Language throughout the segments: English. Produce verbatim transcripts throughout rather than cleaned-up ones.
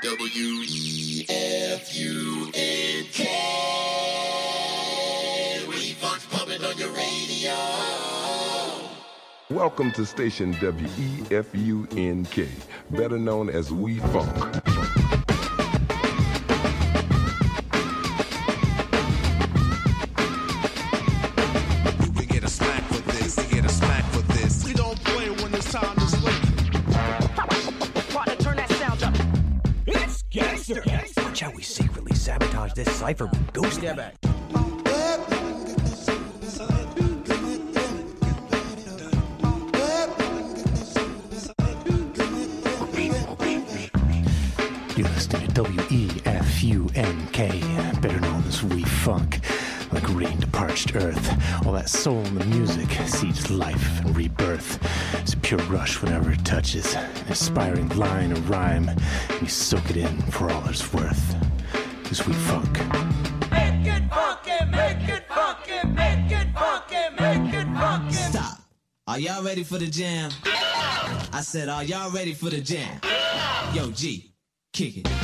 W E F U N K. We-Funk's pumping on your radio. Welcome to station W E F U N K, better known as We-Funk. We get a smack for this, we get a smack for this. We don't play when it's time to sleep. Partner, turn that sound up. It's gangster. Watch how we secretly sabotage this cipher with Ghost. Step back. You're listening to W E F U N K, better known as We-Funk. Like rain to parched earth, all that soul in the music seeds life and rebirth. It's a pure rush whenever it touches, an inspiring line or rhyme, and you soak it in for all it's worth. Cause We-Funk. Make it funky, make it funky, make it funky, make it funky. Stop. Are y'all ready for the jam? I said, are y'all ready for the jam? Yo, G, kick it.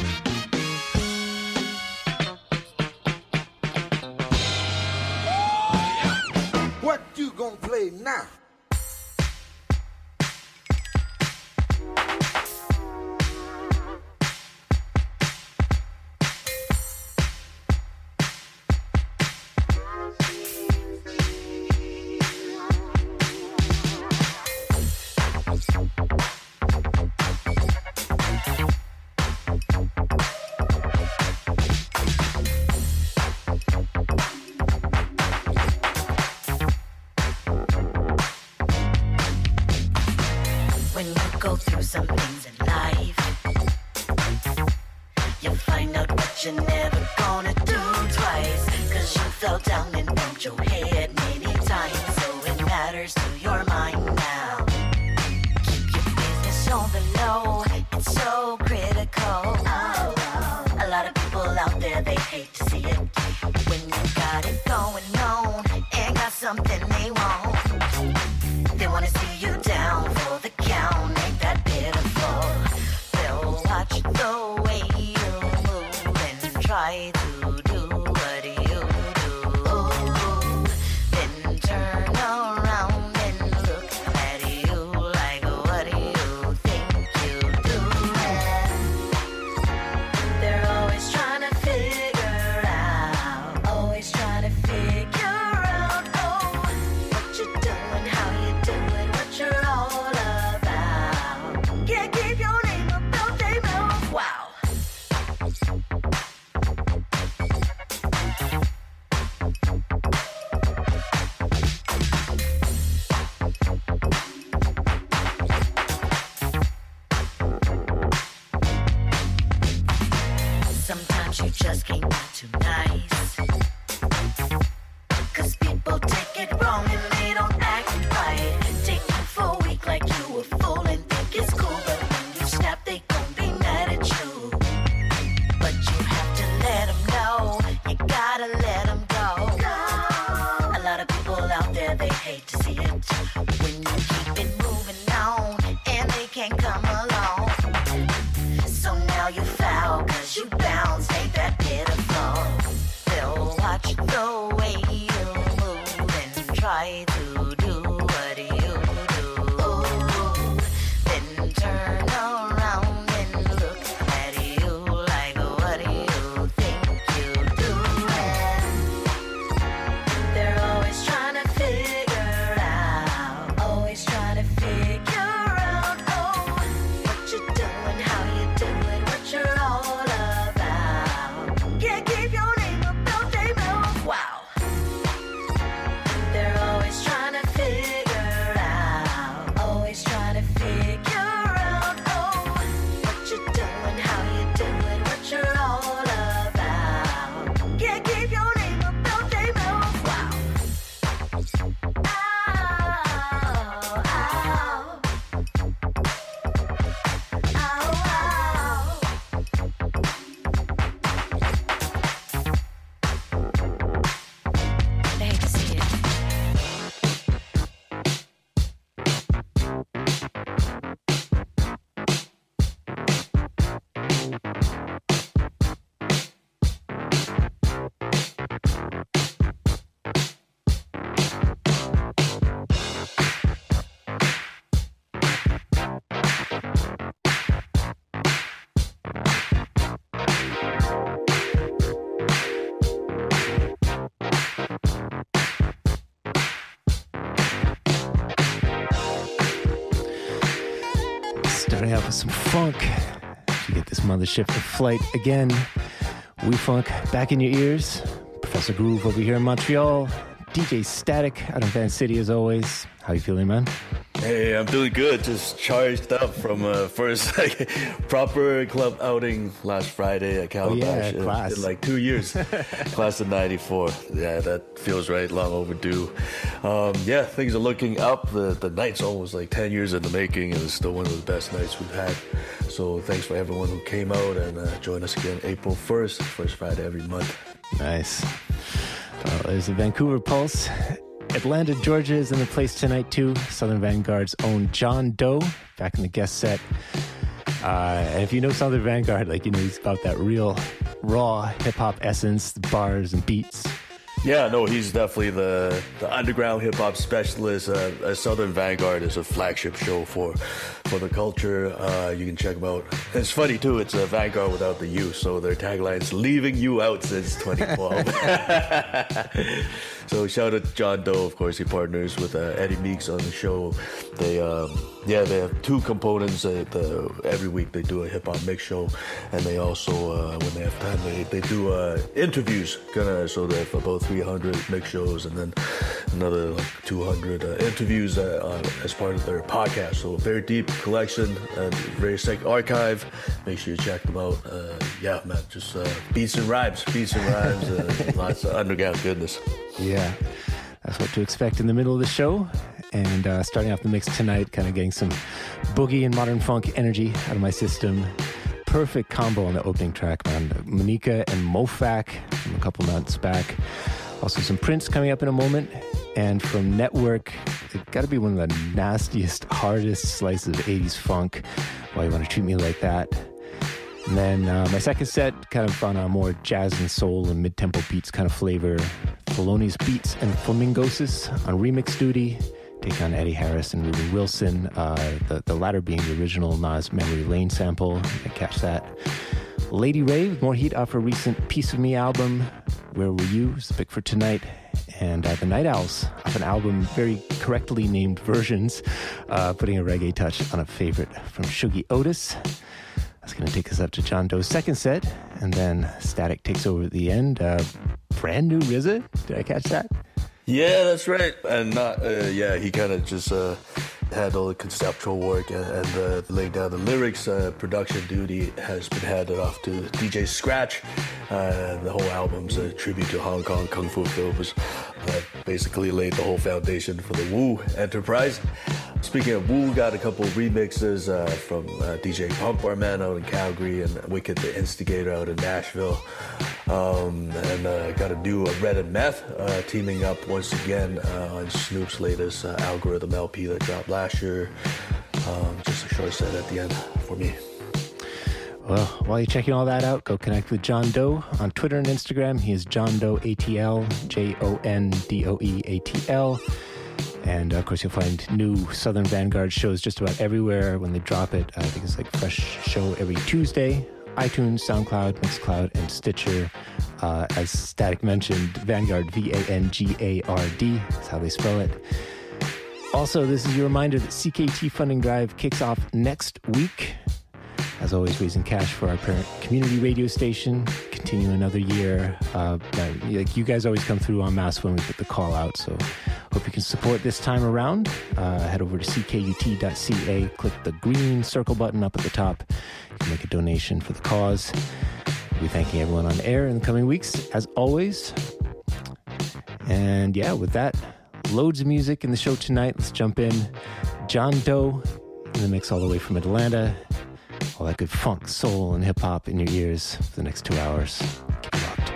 What you gonna play now? When you go through some things in life, you find out what you're never gonna do twice. Cause you fell down and bumped your head many times, so it matters to your mind now. Keep your business on the low, it's so critical. A lot of people out there, they hate to see it. When you got it going on and got something they want, they wanna see you down for the count, ain't that pitiful? They'll watch the way you move and try to do what you do. Then turn around and look at you like, what do you think you do? They're always trying to figure out, always trying to figure out, oh, what Starting out with some funk. To get this mothership to flight again. We Funk back in your ears. Professor Groove over here in Montreal. D J Static out in Van City as always. How you feeling, man? Hey, I'm doing good. Just charged up from uh, first like, proper club outing last Friday at Calabash. Oh, yeah, class. In, in like two years. Class of ninety-four. Yeah, that feels right. Long overdue. Um, yeah, things are looking up. The the night's almost like ten years in the making, and it's still one of the best nights we've had. So thanks for everyone who came out and uh, joined us again April first, first Friday every month. Nice. Well, there's the Vancouver Pulse. Atlanta, Georgia is in the place tonight too. Southern Vanguard's own John Doe back in the guest set. Uh, and if you know Southern Vanguard, like, you know, he's got that real raw hip-hop essence, the bars and beats. Yeah, no, he's definitely the, the underground hip-hop specialist. Uh, Southern Vanguard is a flagship show for for the culture. Uh, you can check them out. It's funny, too. It's a Vanguard without the U, so their tagline's leaving you out since twenty twelve. So shout out to John Doe, of course. He partners with uh, Eddie Meeks on the show. They, um, yeah, they have two components. Uh, the, every week they do a hip-hop mix show, and they also, uh, when they have time, they, they do uh, interviews. Kinda, so they have about three hundred mix shows, and then another like two hundred uh, interviews uh, on, as part of their podcast. So very deep collection and very sick archive. Make sure you check them out. Uh, yeah, man, just uh, beats and rhymes, beats and rhymes, uh, lots of underground goodness. Yeah, that's what to expect in the middle of the show. And uh, starting off the mix tonight, kind of getting some boogie and modern funk energy out of my system. Perfect combo on the opening track, man. Monica and Mofak from a couple months back. Also some Prince coming up in a moment. And from Network, it's got to be one of the nastiest, hardest slices of eighties funk. Why You Want to Treat Me Like That. And then uh, my second set, kind of on a more jazz and soul and mid-tempo beats kind of flavor. Thelonious Beats and Flamingosis on remix duty. Take on Eddie Harris and Ruben Wilson. Uh, the, the latter being the original Nas Memory Lane sample. You can catch that. Lady Ray with more heat off her recent Piece of Me album. Where Were You? Is the pick for tonight. And uh, the Night Owls off an album very correctly named Versions. Uh, putting a reggae touch on a favorite from Shuggy Otis. That's going to take us up to John Doe's second set, and then Static takes over at the end. Uh, brand new R Z A? Did I catch that? Yeah, that's right. And not, uh, yeah, he kind of just uh, had all the conceptual work and, and uh, laying down the lyrics. Uh, production duty has been handed off to D J Scratch. Uh, the whole album's a tribute to Hong Kong Kung Fu films that basically laid the whole foundation for the Wu enterprise. Speaking of Wu, got a couple of remixes uh, from uh, D J Pump Barman out in Calgary and Wicked the Instigator out in Nashville. Um, and uh, got to do a Red and Meth uh, teaming up once again uh, on Snoop's latest uh, Algorithm L P that dropped last year. Um, just a short set at the end for me. Well, while you're checking all that out, go connect with John Doe on Twitter and Instagram. He is John Doe A T L, J O N D O E A T L. And, of course, you'll find new Southern Vanguard shows just about everywhere when they drop it. I think it's like fresh show every Tuesday. iTunes, SoundCloud, Mixcloud, and Stitcher. Uh, as Static mentioned, Vanguard, V A N G A R D. That's how they spell it. Also, this is your reminder that C K T Funding Drive kicks off next week. As always, raising cash for our parent community radio station. Continue another year. Uh, like you guys always come through en masse when we put the call out, so hope you can support this time around. Uh, head over to C K U T dot C A, click the green circle button up at the top. You can make a donation for the cause. We'll be thanking everyone on air in the coming weeks, as always. And yeah, with that, loads of music in the show tonight. Let's jump in. John Doe in the mix all the way from Atlanta. All that good funk, soul, and hip-hop in your ears for the next two hours. Keep it locked.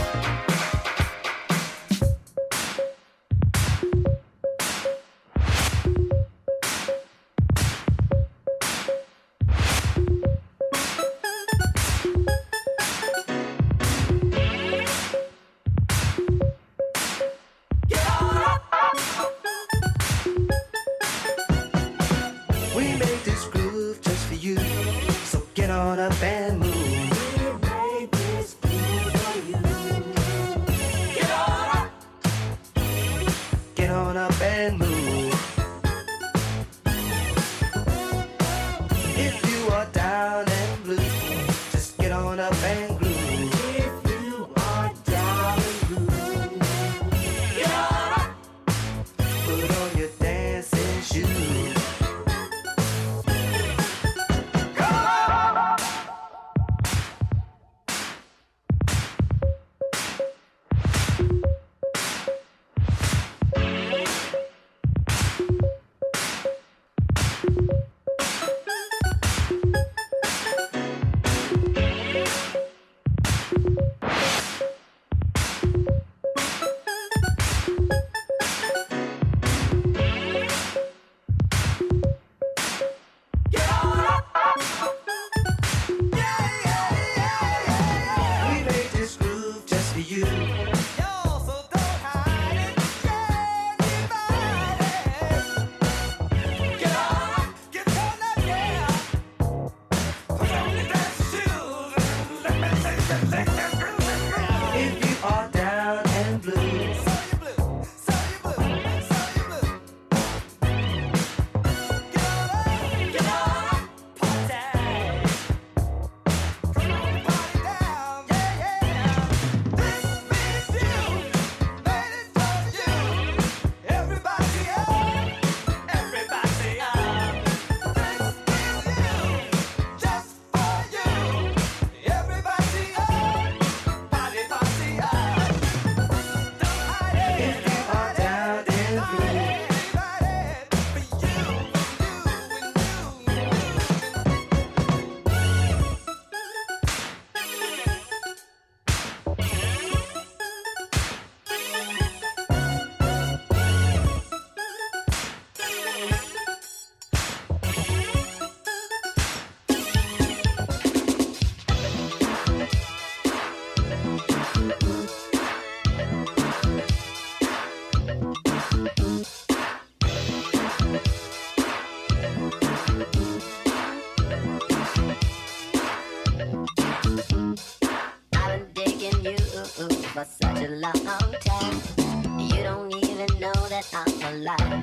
alive.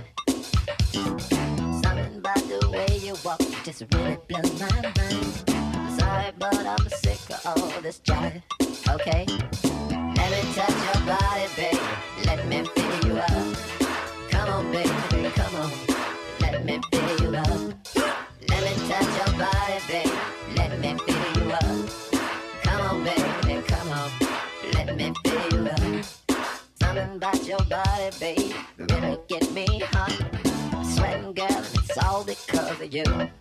Something about the way you walk just really blows my mind. Sorry, but I'm sick of all this jive. Okay, let me touch your body, baby. Let me fill you up. Come on, baby, come on. Let me fill you up. Let me touch your body, baby. Let me fill you up. Come on, baby, come on. Let me fill you up. Something about your body, baby, really get me hot. Sweating, girl, and it's all because of you.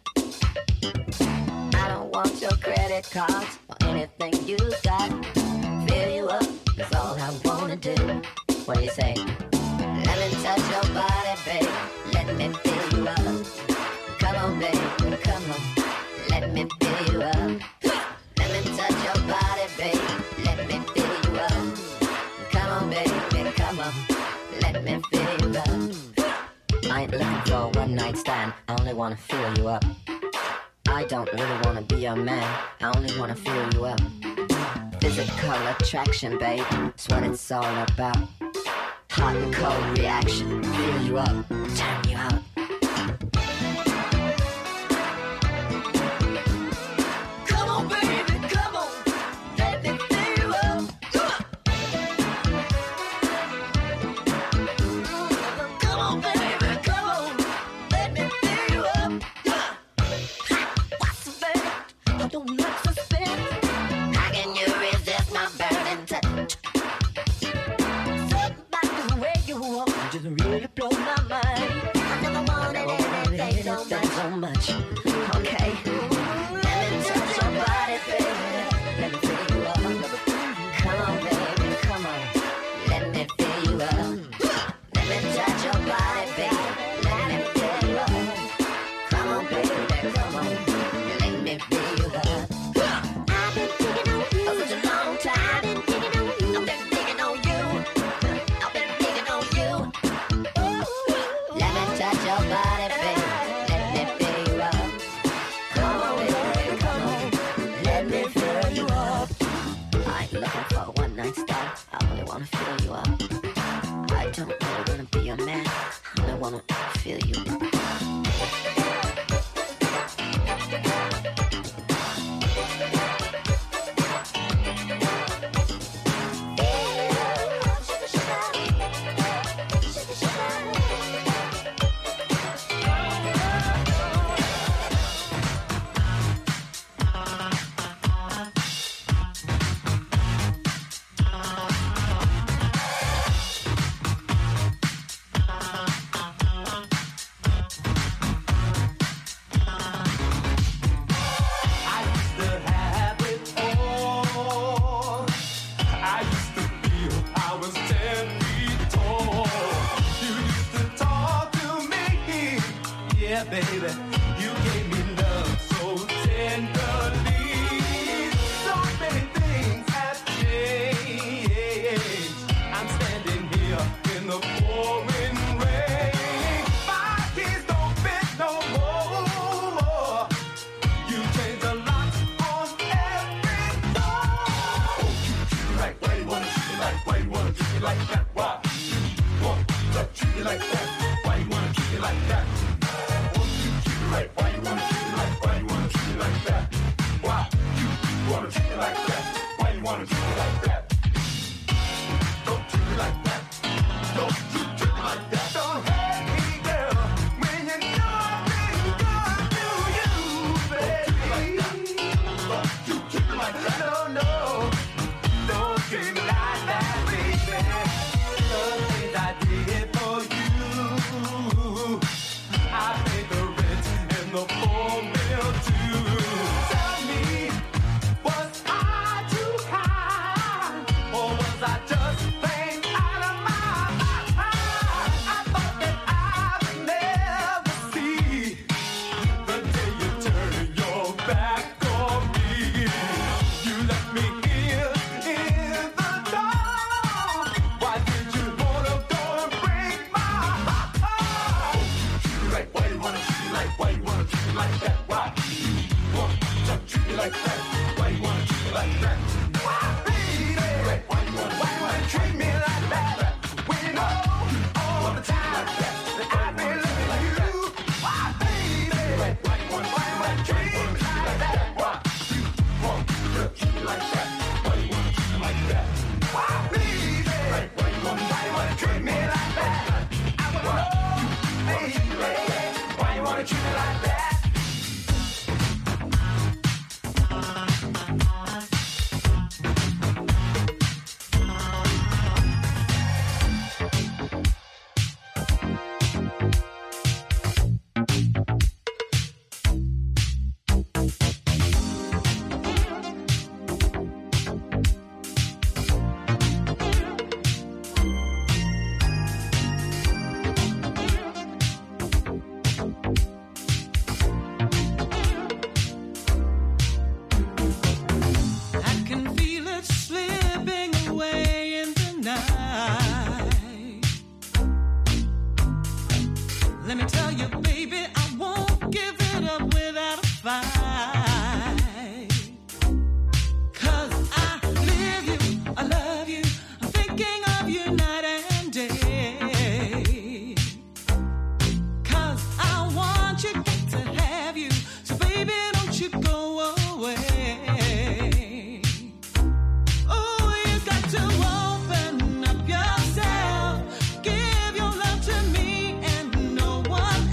I don't want your credit cards or anything you got. Fill you up, that's all I wanna do. What do you say? Let me touch your body, baby. Let me fill you up. Come on, baby, come on. Let me fill you up. Let me touch your body, baby. Let me fill you up. Come on, baby, come on. Let me fill you up. I ain't looking for a one-night stand. I only wanna fill you up. I don't really wanna be your man. I only wanna fill you up. Physical attraction, babe. That's what it's all about. Hot and cold reaction. Fill you up. Turn you out. Come on, baby, come on. Let me fill you up. Come on, baby, come on. Let me fill you up. What's the fact? I don't like suspense. How can you resist my burning touch? Something about the way you walk just really blow my mind. I never your body, baby. Let me fill you up. Come on, baby, come on. Let me fill you up. I ain't looking for a one night stand. I only wanna fill you up. I don't really wanna be your man. I only wanna fill you up. Give your love to me and no one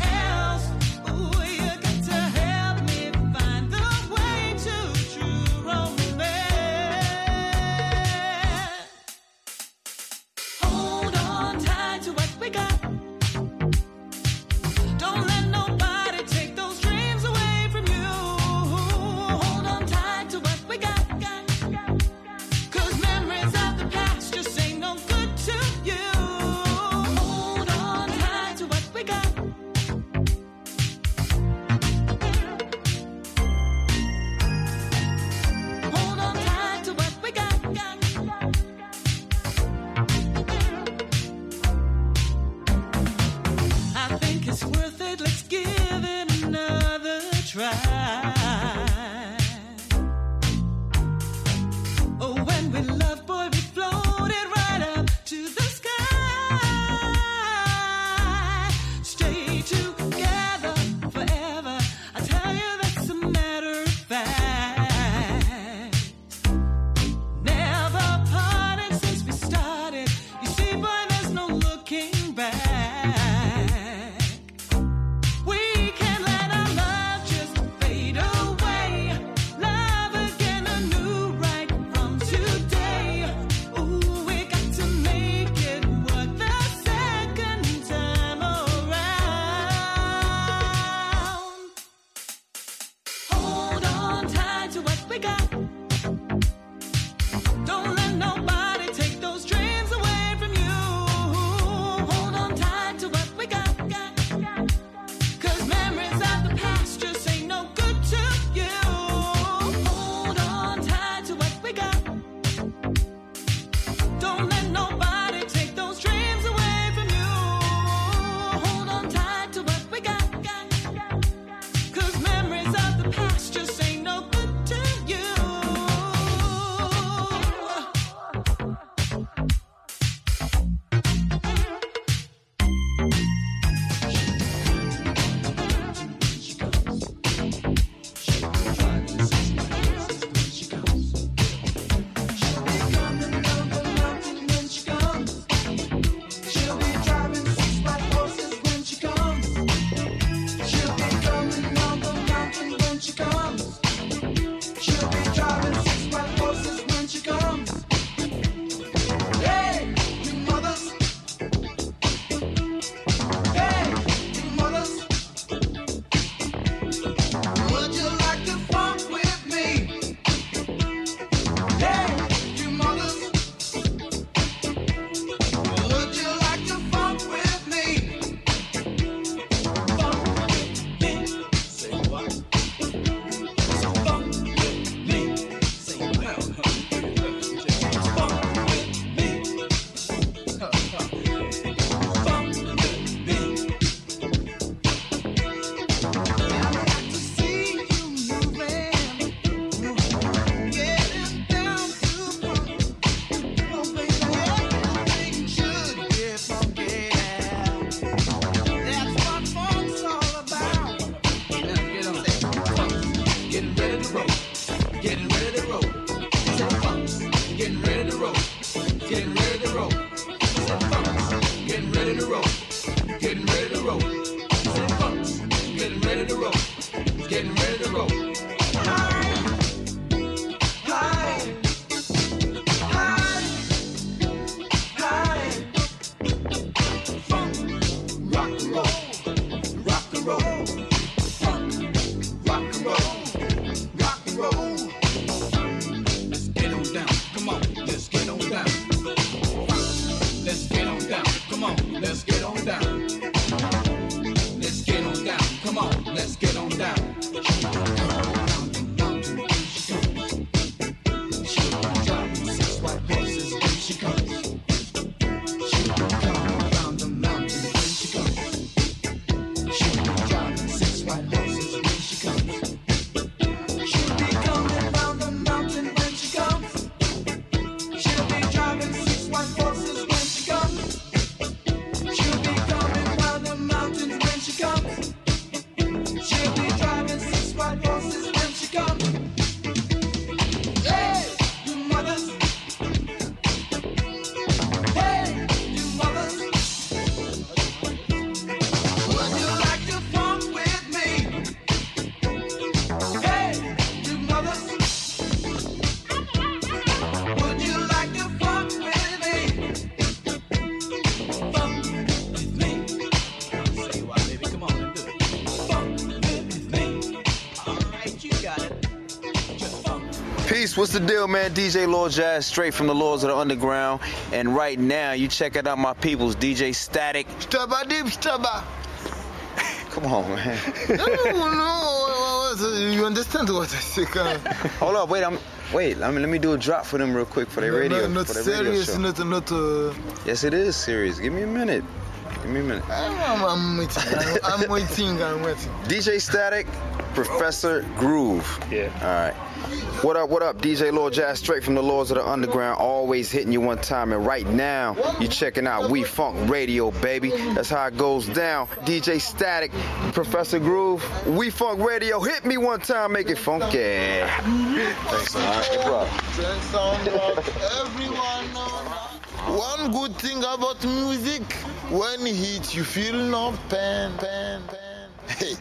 Peace, what's the deal, man? D J Lord Jazz, straight from the Lords of the Underground. And right now, you checking out my peoples, D J Static. Stabba deep stabba. Come on, man. No, no, you understand what I say? Hold up, wait, I'm, wait, let me, let me do a drop for them real quick for their no, radio. No, not for their serious, radio show. not, not, uh... Yes, it is serious. Give me a minute. Give me a minute. I'm, I'm waiting, I'm, I'm waiting, I'm waiting. D J Static, Professor Groove. Yeah. All right. What up, what up? D J Lord Jazz, straight from the Lords of the Underground, always hitting you one time. And right now, you checking out We Funk Radio, baby. That's how it goes down. D J Static, Professor Groove, We Funk Radio. Hit me one time, make it funky. Thanks, all right, everyone one good thing about music, when it hits, you feel no pain, pain, pain. Hey.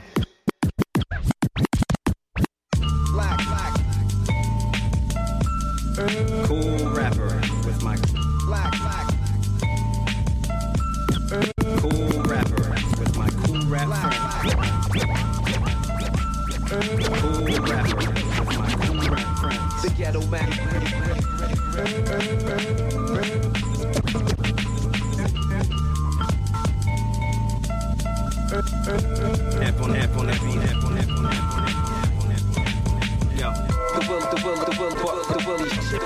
Black, black. Cool rapper with my black, black. Cool rapper with my cool rap friends. Cool rapper with my cool rap friends. The ghetto man. Nap on nap on that beat, nap on nap on nap on nap on nap on nap. Yo. The will, the will, the will, the will,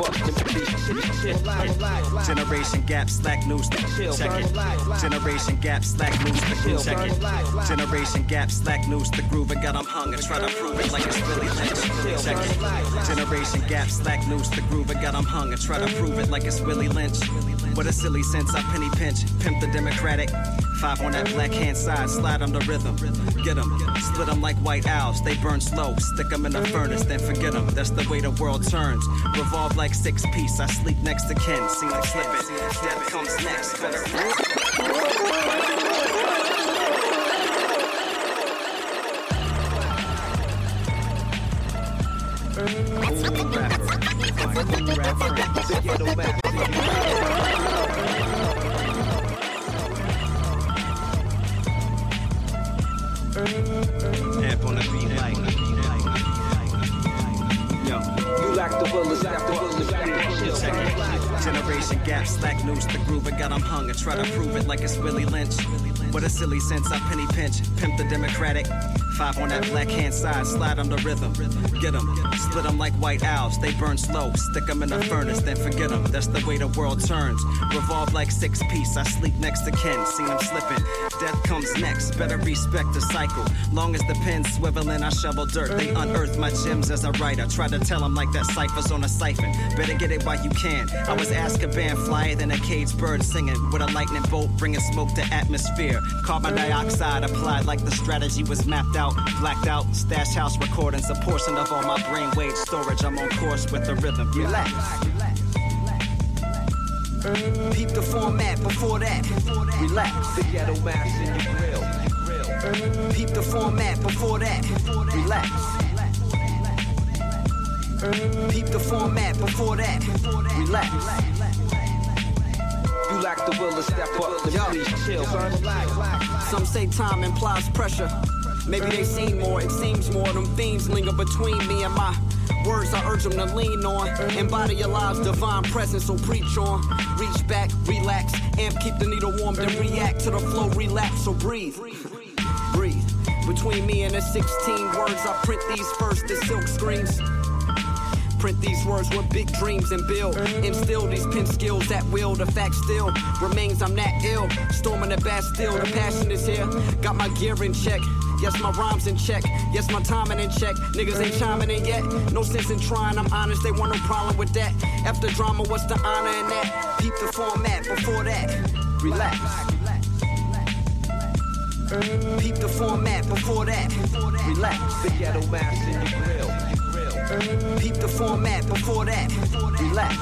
the will. Generation gap, slack news, check it. Generation gap, slack news, the groove, check it. Generation gap, slack news, the groove, and got 'em hung and try to prove it like it's Willie Lynch. Check it. Generation gap, slack news, the groove, and got 'em hung and try to prove it like it's Willie Lynch. What a silly sense, I penny pinch, pimp the Democratic. Five on that black hand side, slide on the rhythm. Get 'em, split 'em like white owls, they burn slow. Stick 'em in the furnace, then forget 'em. That's the way the world turns. Revolve like six piece, I sleep next to Ken. See them slipping, death comes next. Better. Cool rapper, my cool rapper, the ghetto master. Amp on the beat, like, yo, you lack the will, lack the will, Generation gap, slack news, the groove, and got 'em hung and try to prove it like it's Willie Lynch. What a silly sense, I penny pinch, pimp the Democratic. Five on that black hand side, slide on the rhythm. Get 'em, split 'em like white owls, they burn slow. Stick 'em in the furnace, then forget 'em. That's the way the world turns. Revolve like six piece, I sleep next to Ken. Seen him slipping, death comes next. Better respect the cycle. Long as the pen's swiveling, I shovel dirt. They unearth my gems as a writer. Try to tell 'em like that cipher's on a siphon. Better get it while you can. I was Azkaban, flyer than a caged bird singing. With a lightning bolt, bringing smoke to atmosphere. Carbon dioxide applied like the strategy was mapped out. Blacked out, stash house recordings, a portion of all my brainwave storage. I'm on course with the rhythm. Relax. Peep the format before that. Relax. The ghetto master in the grill. Peep the format before that. Relax. Peep the format before that. Relax. You lack the will to step up. Please chill, son. Some say time implies pressure. Maybe they seen more, it seems more. Them themes linger between me and my words. I urge them to lean on. Embody your lives, divine presence, so preach on. Reach back, relax, amp, keep the needle warm, then react to the flow, relapse, so breathe. Breathe. Between me and the sixteen words, I print these first as silk screens. Print these words with big dreams and build. Instill these pen skills at will. The fact still remains I'm that ill. Storming the Bastille, the passion is here. Got my gear in check. Yes, my rhymes in check. Yes, my timing in check. Niggas ain't chiming in yet. No sense in trying, I'm honest. They want no problem with that. After drama, what's the honor in that? Peep the format before that. Relax. Peep the format before that. Relax. The ghetto master in the grill. Peep the format before that. Relax.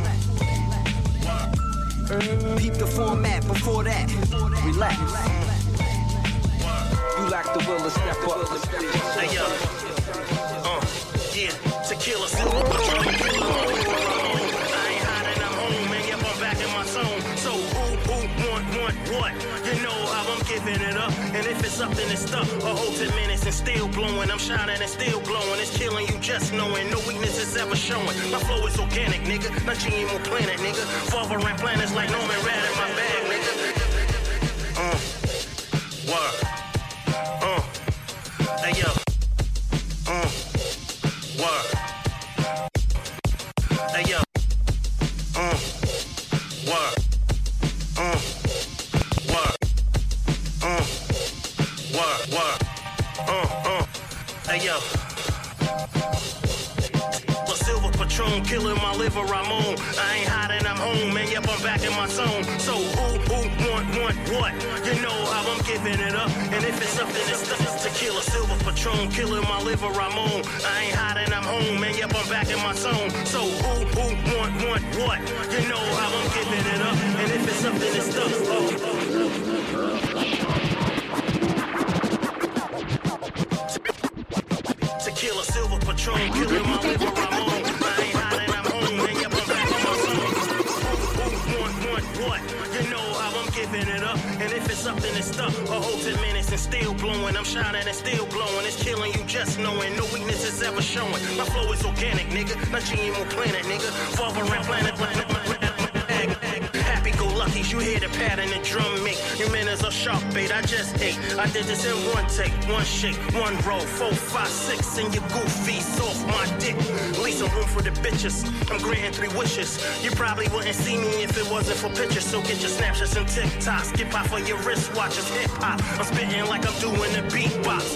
Peep the format before that. Relax. You lack the will to step up. Hey yo, uh, yeah, tequila, silver, Patron, I ain't hiding, I'm home, man. Yep, I'm back in my zone. So who, who, want, want, what? You know how I'm getting giving it up. And if it's up, then it's stuck. A whole ten minutes and still blowing. I'm shining and still glowing. It's killing you just knowing. No weakness is ever showing. My flow is organic, nigga. Not G M O planet, nigga. Father and planets like Norman Rad in my bag, nigga. Uh, what? Uh, hey yo. Uh, what? Hey yo. Uh, what? Uh, what? Uh, what? What? Uh, uh, hey yo. Silver Patron, killing my liver, I'm on. I ain't hiding, I'm home, man, yep, I'm back in my zone. So who, who, want, want, what? You know how I'm giving it up. And if it's something that's stuff to kill a Silver Patron, killing my liver, I'm on. I ain't hiding, I'm home, man, yep, I'm back in my zone. So who, who, want, want, what? You know how I'm giving it up. And if it's something that's stuff, oh. To kill a Silver Patron, killing my liver, I'm on. And if it's something that's stuck, a whole ten minutes and still blowing. I'm shining and still glowing. It's killing you just knowing. No weakness is ever showing. My flow is organic, nigga. Not G M O planet, nigga. Father and planet, planet, planet. Happy-go-luckies, you hear the pattern and drum make. Your manners are sharp bait, I just ate. I did this in one take, one shake, one roll, four, five, six, and your goofy off my dick. Leave some room for the bitches. I'm granting three wishes. You probably wouldn't see me if it wasn't for pictures. So get your snapshots and TikToks. Skip off for your wristwatches. Hip hop. I'm spitting like I'm doing the beatbox.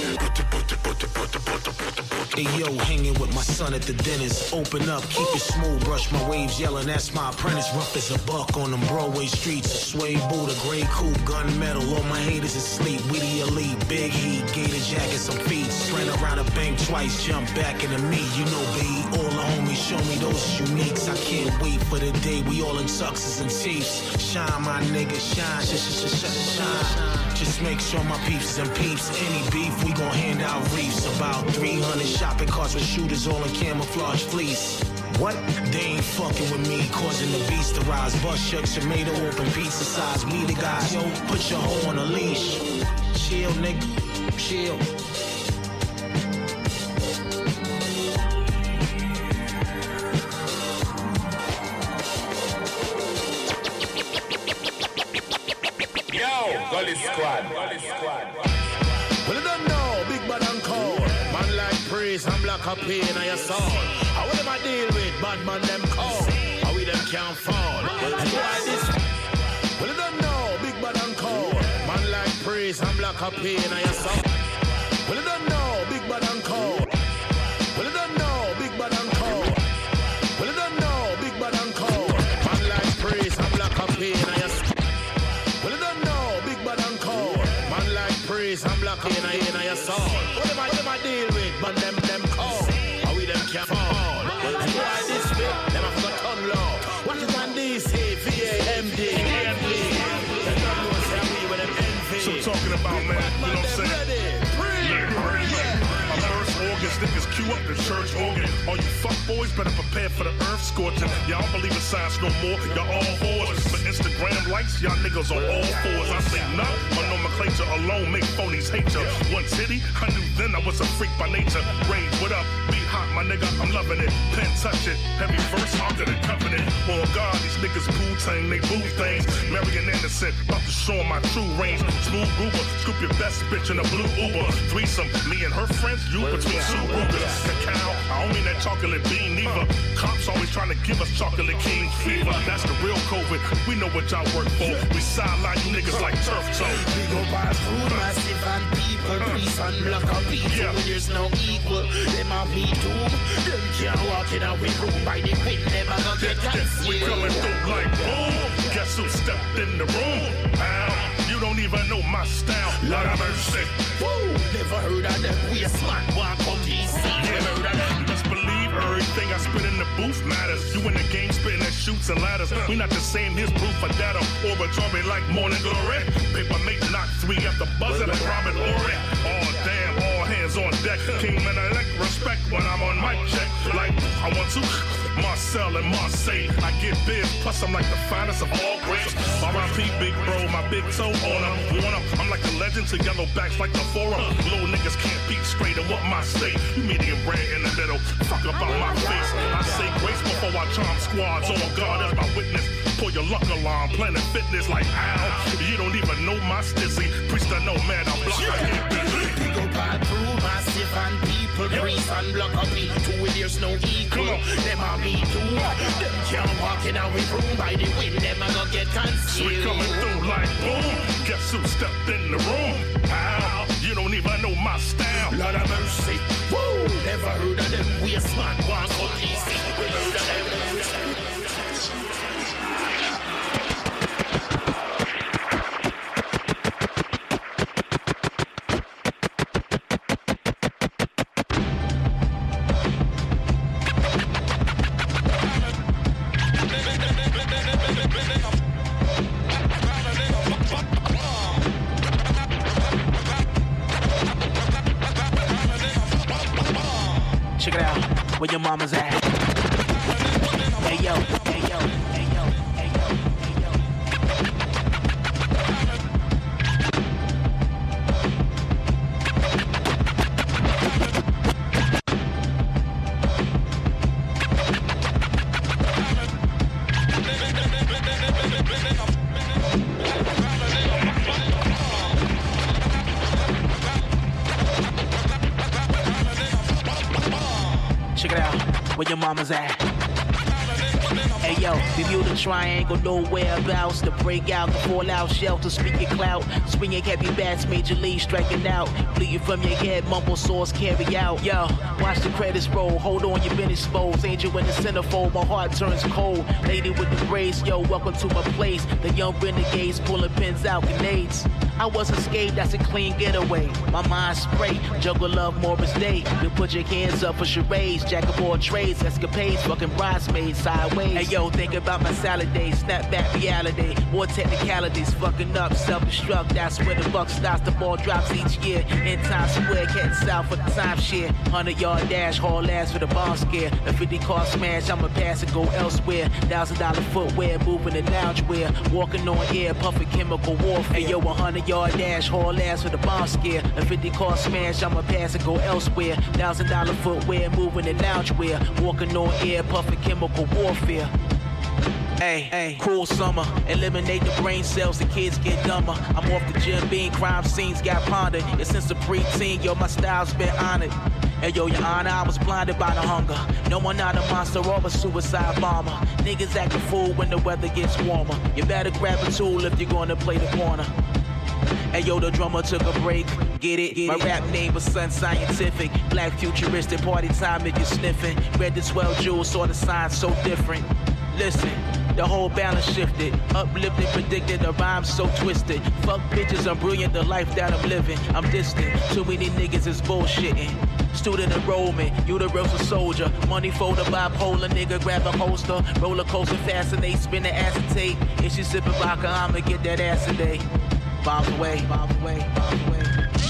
Hey yo, hanging with my son at the dentist. Open up, keep it smooth, brush my waves, yelling, that's my apprentice. Rough as a buck on them Broadway streets. Suede Buddha, gray coupe, gun metal. All my haters asleep. We the elite, big heat, gator jackets, some feet. Ran around a bank twice, jump back into me. You know, B, all the homies show me those uniques. I can't wait for the day we all in tuxes and teeths. Shine, my nigga, shine, sh sh sh sh shine. Just make sure my peeps and peeps. Any beef, we gon' hand out reefs. About three hundred shopping carts with shooters all in camouflage fleece. What? They ain't fucking with me, causing the beast to rise. Bust shut, tomato open, pizza size. Me the guys, yo, put your hoe on a leash. Chill, nigga, chill. Gully Squad. Well, you don't know, big bad and cold. Man like praise and black up pain on your soul. How will them I deal with? Bad man them cold. How we them can't fall. And why this? Well, you don't know, big bad and cold. Man like praise and black up pain on your soul. Well, you don't know, big bad and cold. Well, you don't know, big bad and cold. Well, you don't know, big bad and cold. Man like praise and black up pain on your soul. Praise and black in a in a your soul. What am I, what am I deal with? But them them call. How we them can't fall. And why this bit? Them have got tongue law. What is on D C? V A M D. M D. They don't know what's happening with them envy. So talking about, man, you know what I'm saying? I'm first August, niggas queue up the church organ. All you fuck boys better prepare for the earth scorching. Y'all don't believe in science no more. Y'all all whores. For Instagram likes, y'all niggas are all fours. I say no, my nomenclature alone make phonies hate ya. One city, I knew then I was a freak by nature. Rage, what up? Beat hot, my nigga, I'm loving it. Pen touch it, heavy verse, under the covenant. Oh God, these niggas poo-tang, they boo things. Marian Anderson, about to show 'em my true range. Smooth Uber, scoop your best bitch in a blue Uber. Threesome, me and her friends, you between two Ubers. Cacao, I don't mean that chocolate bean neither. Cops always trying to give us chocolate king fever. That's the real COVID, we know what y'all work for. We sideline you niggas like turf toe. We go by food, massive and people, peace and black and people. Yeah. There's no equal, them are me too. Them can't walk in a way room by the wind, never gonna get that. We coming through like boom. Guess who stepped in the room? Ow, you don't even know my style. Lord have mercy. Woo, never heard of them. We a smart walk on D C. Never heard of them. Just believe everything I spit in the booth matters. You in the game spitting at shoots and ladders. We not the same, here's proof for data. Oratory like morning glory. Paper make knock three at the buzzer like Robin Ory. All damn, all hands on deck. King man, I like respect when I'm on mic check. Like I want to Marcel and Marseille. I get biz, plus I'm like the finest of all grades. R I P, big bro, my big toe on him. Warn him, I'm like a legend to yellow backs like the forum. Little niggas can't beat straight and what my state. You medium red in the middle, fuck about my face. I say grace before I charm squads. Oh God, that's my witness. Pull your luck alarm, Planet Fitness like ow. You don't even know my stizzy. Priest I know, man, I'm blocked. I can't busy. Pick up and through massive and people grease and block up me too. There's no equal. Them are me too. Them can't walk in our room by the wind. Them are gonna get concealed. We coming through like boom. Guess who stepped in the room? Ow. You don't even know my style. Lord of mercy. Woo. Never heard of them. We a smart ones for P C. We heard of them. Check it out, where your mama's at. Hey yo, hey yo, hey yo, hey yo, hey yo. Check it out, where your mama's at. Hey yo, Bermuda Triangle, nowhere abouts to break out, the fallout shelter, speaking clout, swinging heavy bats, major league striking out, bleeding from your head, mumble sauce carry out. Yo, watch the credits roll, hold on, you've been exposed, angel in the centerfold, my heart turns cold, lady with the brace, yo, welcome to my place, the young renegades pulling pins out, grenades. I wasn't scared, that's a clean getaway. My mind spray, juggle love Morris Day. You put your hands up for charades, jack of all trades, escapades, fucking bridesmaids sideways. Hey yo, think about my salad days, snap back reality. More technicalities, fucking up, self-destruct. That's where the buck stops, the ball drops each year. In Times Square, heading south for the timeshare. Hundred yard dash, haul ass for the bomb scare. A fifty car smash, I'ma pass and go elsewhere. Thousand dollar footwear, moving in loungewear. Walking on air, puffing chemical warfare. Hey yo, a hundred yard dash, haul ass for the bomb scare. A fifty car smash, I'ma pass and go elsewhere. Thousand dollar footwear, moving in loungewear. Walking on air, puffing chemical warfare. Hey, hey, cruel summer, eliminate the brain cells, the kids get dumber. I'm off the Jim Beam, crime scenes got pondered. And since a preteen, yo, my style's been honored. Hey yo, your honor, I was blinded by the hunger. No, I'm not a monster or a suicide bomber. Niggas act a fool when the weather gets warmer. You better grab a tool if you're gonna play the corner. Hey yo, the drummer took a break, get it? Get My it. Rap name was Sun Scientific. Black futuristic, party time if you're sniffing. Read the twelve jewels, saw the signs so different. Listen, the whole balance shifted. Uplifted, predicted, the rhyme so twisted. Fuck bitches, I'm brilliant, the life that I'm living. I'm distant, too many niggas is bullshitting. Student enrollment, universal soldier. Money folder, bipolar, nigga grab a holster. Roller coaster, fascinate, spin the acetate. If she sipping vodka, I'ma get that ass today. Bombs away, bombs away, bombs away.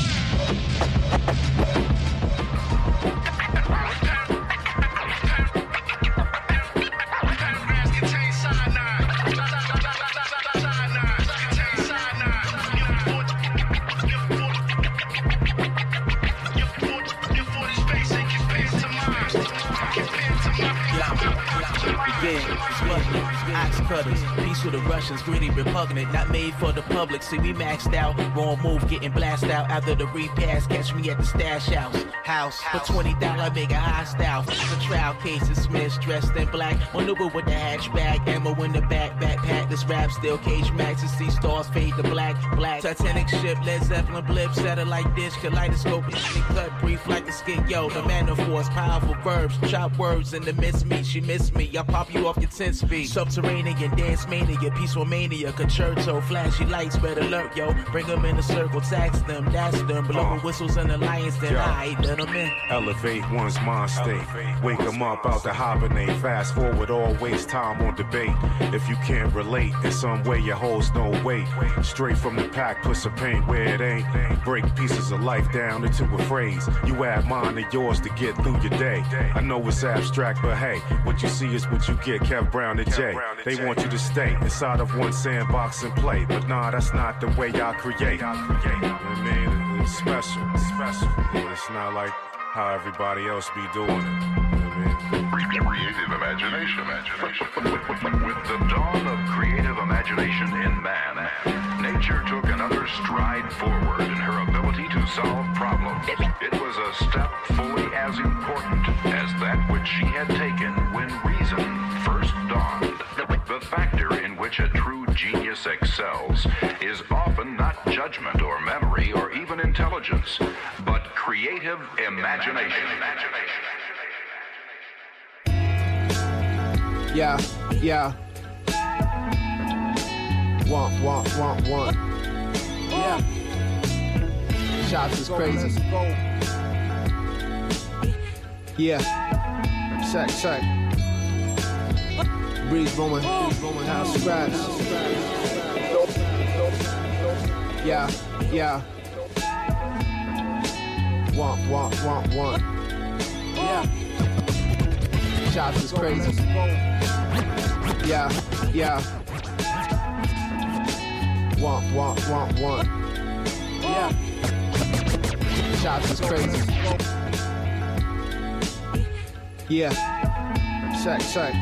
Axe cutters, peace with the Russians, gritty, repugnant, not made for the public. See, we maxed out, wrong move, getting blasted out after the repass. Catch me at the stash house. House for twenty dollars, I make a hostile. The trial cases, Smiths dressed in black. Maneuver with the hatchback, ammo in the back, backpack. This rap still cage max and see stars fade to black, black. Titanic ship, Led Zeppelin blip, satellite dish, kaleidoscope, and cut brief like a skin. Yo, the man of force, powerful verbs, chop words in the miss me. She miss me, I pop you off your ten speed. Subterranean dance mania, peaceful mania, concerto, flashy lights, red alert, yo. Bring them in a circle, tax them, that's them. Blow uh, whistles and alliance, then yeah. I let them in. Elevate one's mind state. Wake them up out the hibernate. Fast forward, all waste time on debate. If you can't relate, in some way your holds no weight. Straight from the pack, put some paint where it ain't. Break pieces of life down into a phrase. You add mine to yours to get through your day. I know it's abstract, but hey, what you see is what you get. Kev Brown and Jay, they want you to stay inside of one sandbox and play. But nah, that's not the way I create. I create. You know what I mean? It's special. It's special. It's not like how everybody else be doing it. Creative imagination. With the dawn of creative imagination in man, nature took another stride forward in her ability to solve problems. It was a step fully as important as that which she had taken when reason first dawned. The factor in which a true genius excels is often not judgment or memory or even intelligence, but creative imagination. Yeah, yeah. Want, want, want, want. Yeah. Shots is crazy. Yeah. Check, check. Breeze blowing, house scratch. Yeah, yeah. Want, want, want, want. Yeah. Shots is crazy. Yeah, yeah. Want, want, want, want. Yeah. Shots is crazy. Yeah. Check, check.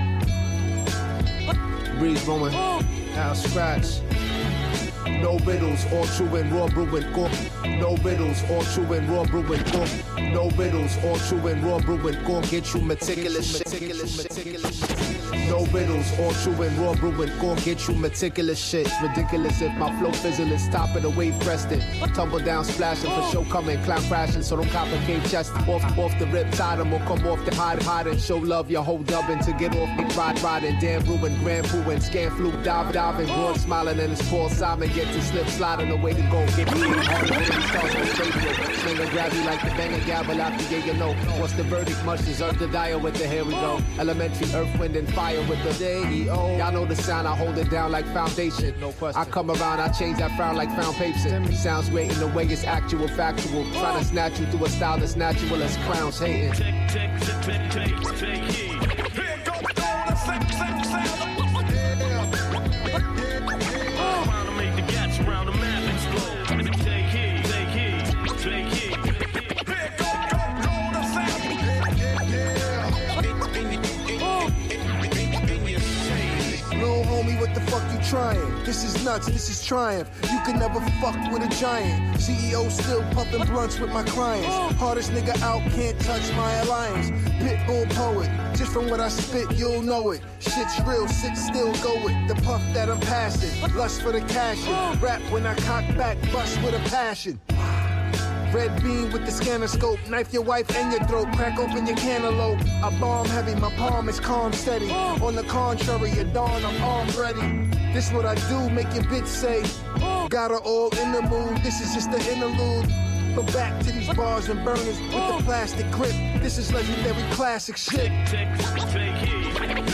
Breeze blowing, house scratch. No riddles, all true and raw brewing corp. No riddles, all true and raw brewing corp. No riddles, all true and raw brewing corp. Get you meticulous, meticulous, meticulous. No riddles, all true and raw brewing corp. Get you meticulous shit. Ridiculous if my flow fizzle is top of the wave crested. Tumble down, splashing for show coming, clown crashing. So don't complicate chest. Off, off the rip, tie them or come off the hide, hide and show love. Your whole dubbing to get off me, ride, riding, damn ruin, grand pooing, scan fluke, dive, diving, broad smiling, and it's Paul Simon. Get to slip, sliding the way to go. Get me in hard, baby, stars on radio. Sling and grab you like the banger gavel after you, you know. What's the verdict? Much deserve to die with the here we go. Elementary, earth, wind, and fire with the day. Oh, y'all know the sound, I hold it down like foundation. No question. I come around, I change that frown like found papes. Sounds great in the way it's actual, factual. Trying to snatch you through a style that's natural as clowns hating. Take, take, take, take, take heed. Here go, go, the sound, sound, sound. What the fuck you trying? This is nuts, this is triumph. You can never fuck with a giant. C E O still puffin' blunts with my clients. Hardest nigga out, can't touch my alliance. Pitbull poet, just from what I spit, you'll know it. Shit's real, sit still, go with the puff that I'm passing. Lust for the cash, rap when I cock back, bust with a passion. Red beam with the scanner scope, knife your wife and your throat, crack open your cantaloupe. I bomb heavy, my palm is calm steady. On the contrary, at dawn I'm armed ready. This what I do, make your bitch say, got her all in the mood, this is just the interlude. But back to these bars and burners with the plastic grip, this is legendary classic shit. Take, take, take heed.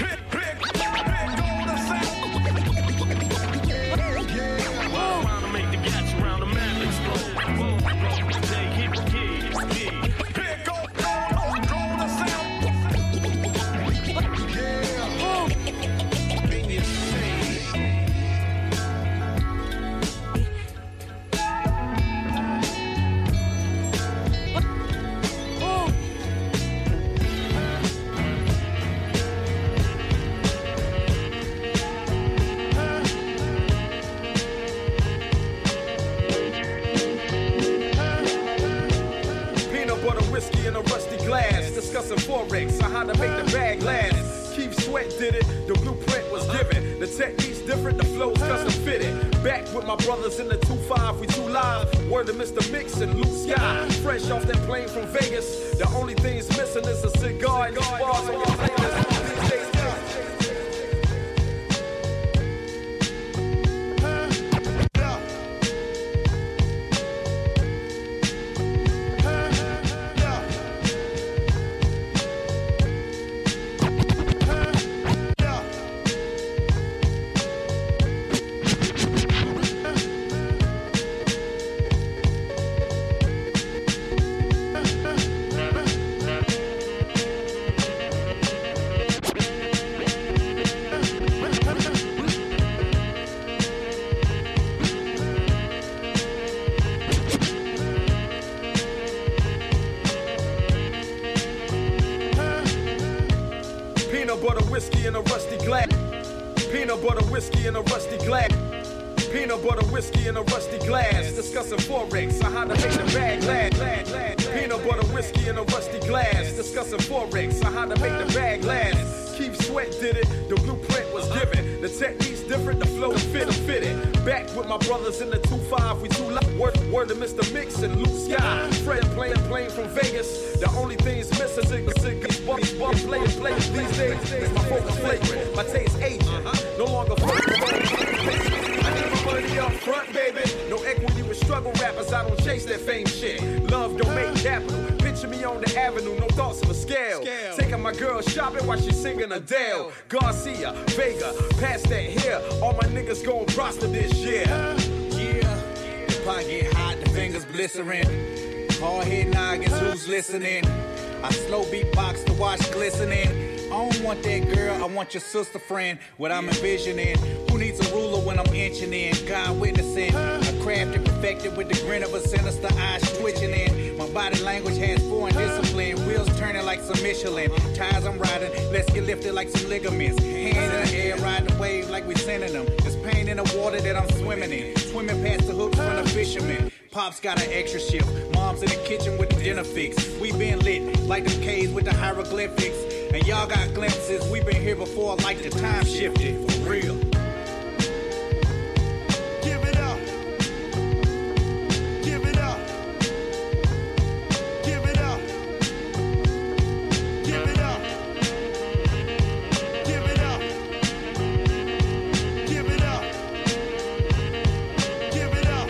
Discussing forex on how to make the bag last. Keith Sweat did it, the blueprint was given. The technique's different, the flow's custom fitted. Back with my brothers in the two five, we two live. Word to Mister Mix and Luke Sky. Fresh off that plane from Vegas. The only thing's missing is a cigar and the bars on your playlist. whiskey in a rusty glass. Peanut butter whiskey in a rusty glass. Discussing Forex, on how to make the bag last. Peanut butter whiskey in a rusty glass. Discussing Forex, on how to make the bag last. Keith Sweat did it, the blueprint was given. The technique's different, the flow fit fitted. Back with my brothers in the two five, we too loud. Word, word to Mister Mix and Luke Sky. Fred playing plane from Vegas. The only thing's missing is niggas, bumps, bumps, playing, playing these days. Is my focus flagrant, my taste aging. No longer I need my money up front, baby. No equity with struggle rappers, I don't chase that fame shit. Love don't make capital. Picture me on the avenue, no thoughts of a scale. Taking my girl shopping while she singing Adele. Garcia, Vega, past that here. All my niggas gon' prosper this year. Yeah, the pot get hot, the fingers blistering. Hard hit noggins, who's listening? I slow beatbox to watch glistening. I don't want that girl, I want your sister friend. What I'm envisioning, who needs a ruler when I'm inching in? God witnessing, a crafted, perfected with the grin of a sinister eyes twitching in. My body language has foreign discipline, wheels turning like some Michelin. Tires I'm riding, let's get lifted like some ligaments. Hands in the air, riding the wave like we sending them. There's pain in the water that I'm swimming in. Swimming past the hooks from the fishermen. Pops got an extra shift, mom's in the kitchen with the dinner fix. We been lit like them caves with the hieroglyphics. And y'all got glimpses, we been here before like the time shifted, for real. Give it up. Give it up. Give it up. Give it up. Give it up. Give it up. Give it up.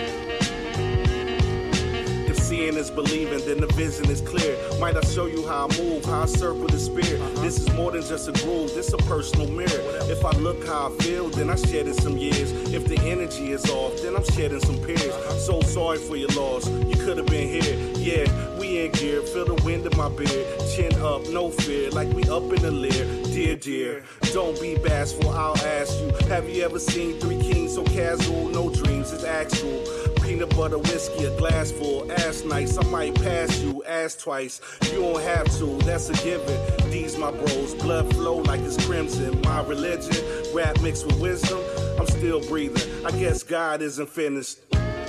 If seeing is believing, then the vision is clear. Might I show you how I move, how I circle the spear? This is more than just a groove, this a personal mirror. If I look how I feel, then I shed in some years. If the energy is off, then I'm shedding some tears. So sorry for your loss, you could have been here. Yeah, we in gear, feel the wind in my beard. Chin up, no fear, like we up in the lair. Dear, dear, don't be bashful, I'll ask you. Have you ever seen Three Kings so casual? No dreams, it's actual. Peanut butter whiskey, a glass full, ass nice. I might pass you, ass twice. You don't have to, that's a given. These my bros, blood flow like it's crimson. My religion, rap mixed with wisdom. I'm still breathing. I guess God isn't finished.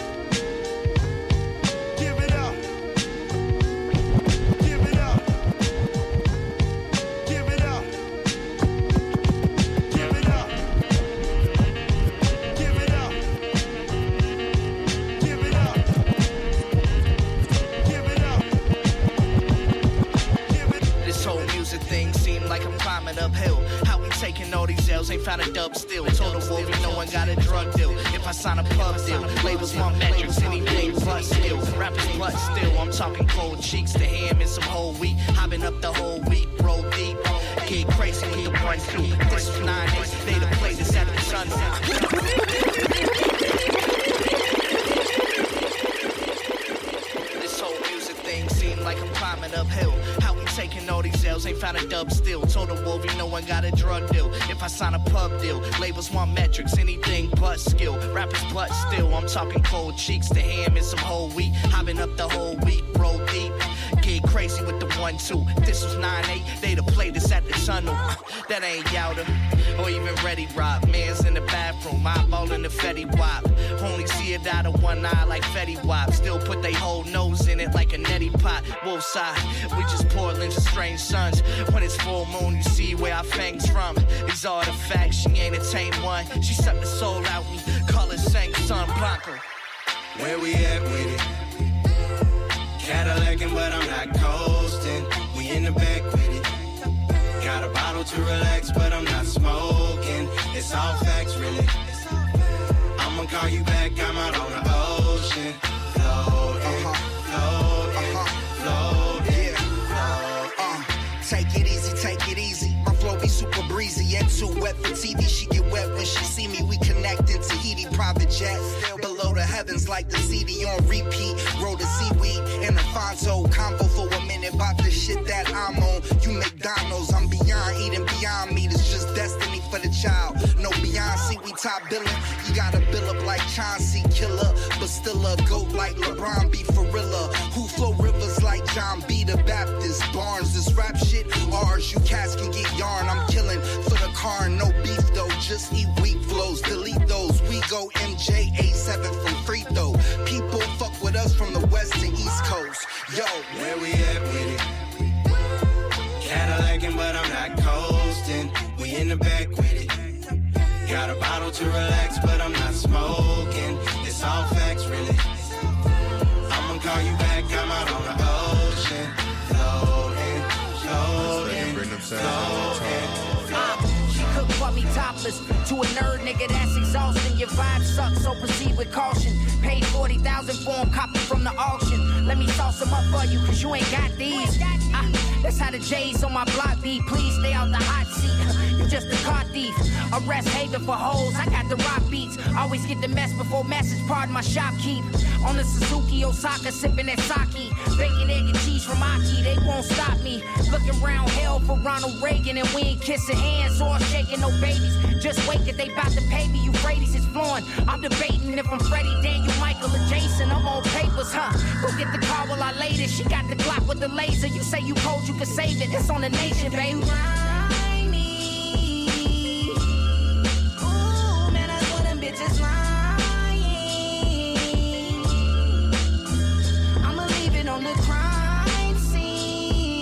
Ain't found a dub still. Told the wolf, no one got a drug deal. If I sign a pub deal, labels want metrics, anything but still. Rappers but still. I'm talking cold cheeks to ham and some whole wheat. Hopping up the whole week, roll deep. Get crazy with the one two. This is nine eight. They the play this at the sunset. This whole music thing seemed like I'm climbing uphill. How we taking all these L's? Ain't found a dub still. Told the Wolvie no one got a drug deal. If I sign a pub deal, labels want metrics, anything but skill. Rappers but still, I'm talking cold cheeks to ham and some whole wheat. Hopping up the whole week, roll deep. Get crazy with the one two. This was nine eight. They to play this at the tunnel. That ain't Yowda or even Ready Rock. Man's in the bathroom, eyeballing the Fetty Wap. Only see it out of one eye like Fetty Wap. Still put they whole nose in it like a neti pot. Wolf side, we just Portland's strange sons. When it's full moon, you see where our fangs from. These are the facts, she ain't a tame one. She sucked the soul out me, call it Saint Son Blanco. Where we at with it? Cadillacing, but I'm not coasting. We in the back with it. Got a bottle to relax, but I'm not smoking. It's all facts, really. I'ma call you back, I'm out on the ocean. Floating, floating, floating, floating. Uh, take it easy, take it easy. My flow be super breezy and too wet for T V. She get wet when she see me. We connect in Tahiti, private jet. Below the heavens like the C D on repeat. Roll the seaweed in the Fonto. Convo for a minute about the shit that I'm on. You McDonald's, I'm beyond eating beyond meat. It's just destiny for the child. No Beyonce, we top billing. You gotta bill up like Chauncey Killer, but still a goat like LeBron B. Farilla. Who flow rivers like John B. the Baptist. Barnes, this rap shit, ours. You cats can get yarn. I'm killing for the car. hard, no beef though. Just eat weak flows, delete those. We go M J A seven from free throw. People fuck with us from the west to east coast. Yo, where we at with it? Cadillacing, but I'm not coasting. We in the back with it. Got a bottle to relax, but I'm not smoking. It's all facts, really. I'ma call you back, I'm out on the ocean. Floating, floating, floating. Uh, she cooked for me topless. To a nerd, nigga, that's exhausting. Your vibe sucks, so proceed with caution. Paid forty thousand for him, copy from the auction. Let me sauce them up for you, cause you ain't got these. Uh, that's how the J's on my block be. Please stay out the hot seat. You just a car thief. Arrest haven for hoes. I got the rock beats. Always get the mess before message. Pardon my shopkeep. On the Suzuki Osaka, sipping that sake. Bacon, egg, and cheese from Aki. They won't stop me. Looking round hell for Ronald Reagan, and we ain't kissing hands or shaking no babies. Just wait that they bout to pay me. Euphrates is flowing. I'm debating if I'm Freddie, Daniel, Michael, or Jason. I'm on papers, huh? Go get the car while I lay this. She got the Glock with the laser. You say you cold, you can save it. It's on the nation, baby. Bitches lying. I'ma leave it on the crime scene,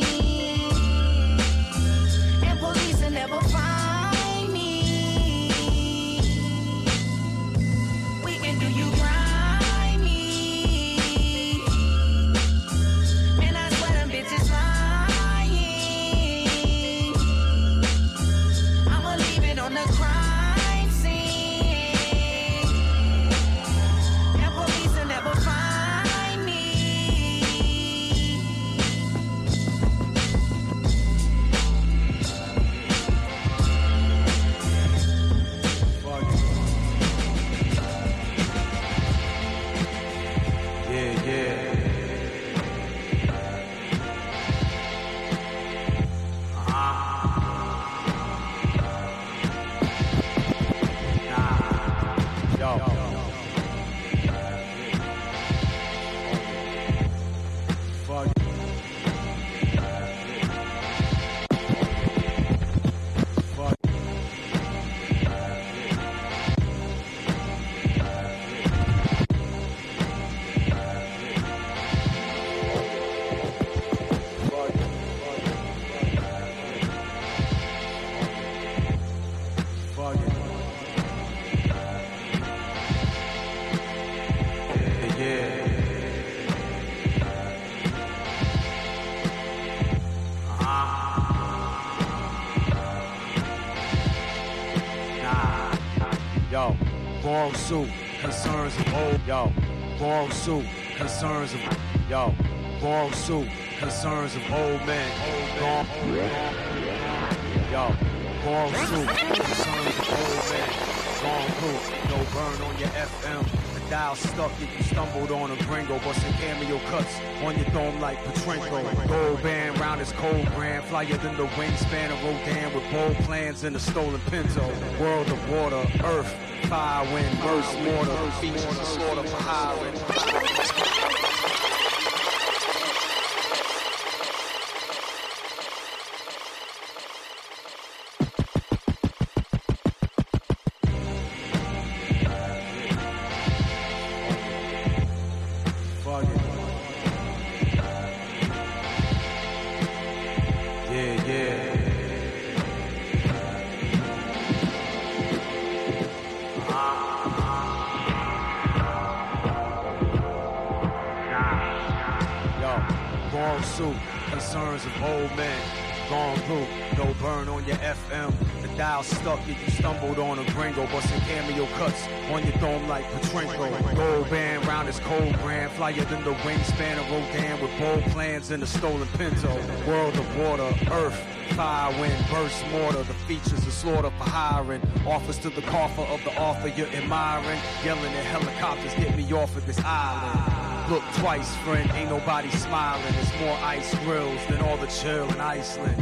and police will never find me. We can do you grimy. Man, I swear them bitches lying. I'ma leave it on the crime. Borrow suit, concerns of old, yo. Borrow suit, concerns of, yo. Borrow suit, concerns of old men. Gone, yo. Borrow suit, concerns of old men. Gone cool, no burn on your F M. The dial stuck if you stumbled on a gringo. Busting cameo cuts on your dome like Petrenko. Gold band round his cold brand. Flyer than the wingspan of Rodan with bold plans in a stolen Pinto. World of water, earth. Fire, wind, burst, water, features and slaughter for hiring. Fuck it. Yeah, yeah. Suit, concerns of old men. Gone through, no burn on your F M. The dial stuck if you stumbled on a gringo. Busting cameo cuts on your dome like Petrenko. Gold band round his cold brand. Flyer than the wingspan of Rodan with bold plans in a stolen Pinto. World of water, earth, fire, wind, burst, mortar. The features of slaughter for hiring. Offers to the coffer of the author you're admiring. Yelling at helicopters, get me off of this island. Look twice, friend, ain't nobody smiling. There's more ice grills than all the chill in Iceland.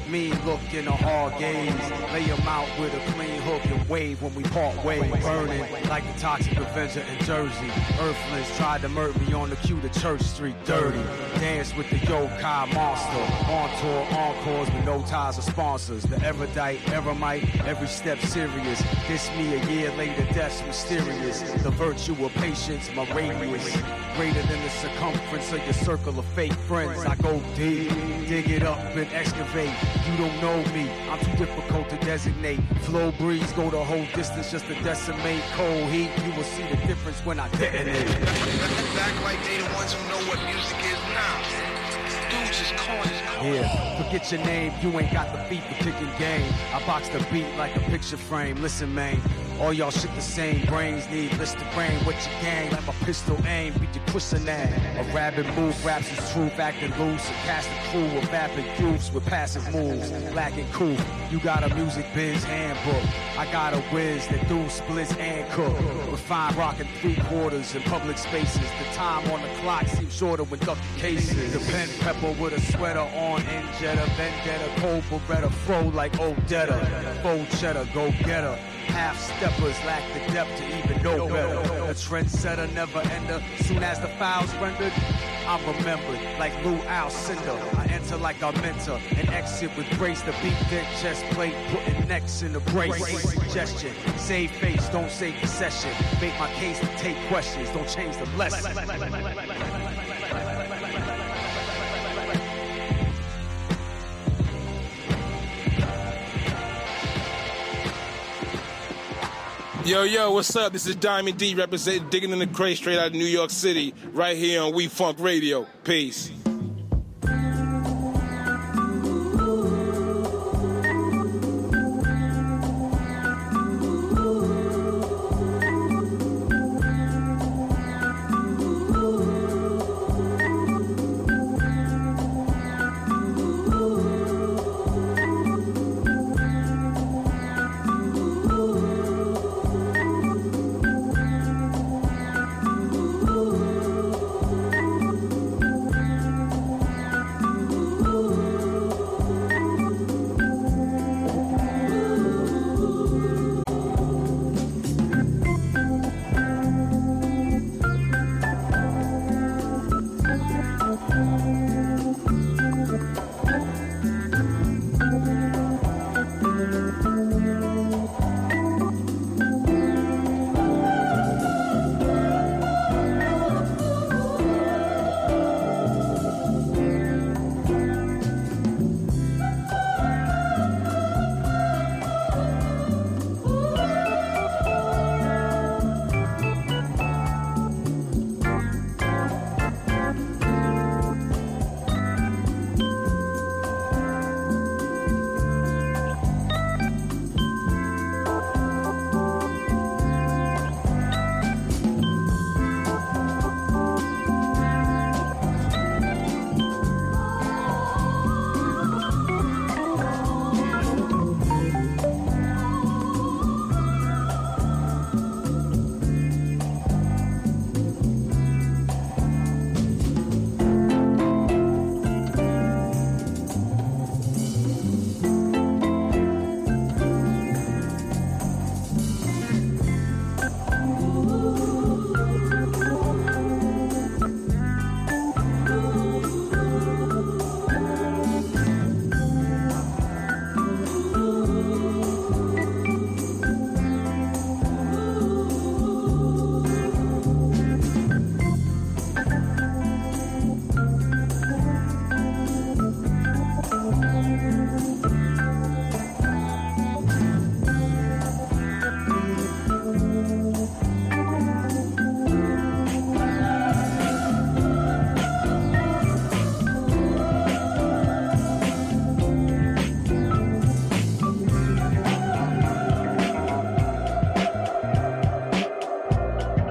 mean look in a hard gaze. Lay him out with a clean hook and wave when we part ways. Burning like the Toxic Avenger in Jersey. Earthlings tried to murder me on the queue to Church Street. Dirty. Dance with the yokai monster. On tour, encores with no ties or sponsors. The erudite, eremite, every step serious. This me a year later, death's mysterious. The virtue of patience, my radius. Greater than the circumference of your circle of fake friends. I go deep, dig it up and excavate. You don't know me, I'm too difficult to designate. Flow breeze, go the whole distance just to decimate. Cold heat, you will see the difference when I detonate. Back like they the ones who know what music is now. Dudes just corny. Yeah, forget your name, you ain't got the feet for kicking game. I box the beat like a picture frame. Listen, man, all y'all shit the same. Brains need list of brain. What you gang? Like my pistol aim, beat your pussy name. A rabid move, raps is truth, acting loose. A cast a crew of vapid youths with passive moves. Lacking cool, you got a music biz handbook. I got a whiz that do splits and cook. Refined rockin' three quarters in public spaces. The time on the clock seems shorter when ducking cases. The pen pepper with a sweater on, and Jetta, vendetta, cold Beretta, fro like Odetta. Faux cheddar, go get her. Half steppers lack the depth to even know better. A trendsetter never ender. Soon as the file's rendered, I'm remembered like Lou Alcindor. I enter like I mentor and exit with grace. The beat dead chest plate, putting necks in the brace. Suggestion, save face, don't say concession. Make my case to take questions, don't change the lesson. Yo, yo, what's up? This is Diamond D representing Digging in the Crate straight out of New York City, right here on We Funk Radio. Peace.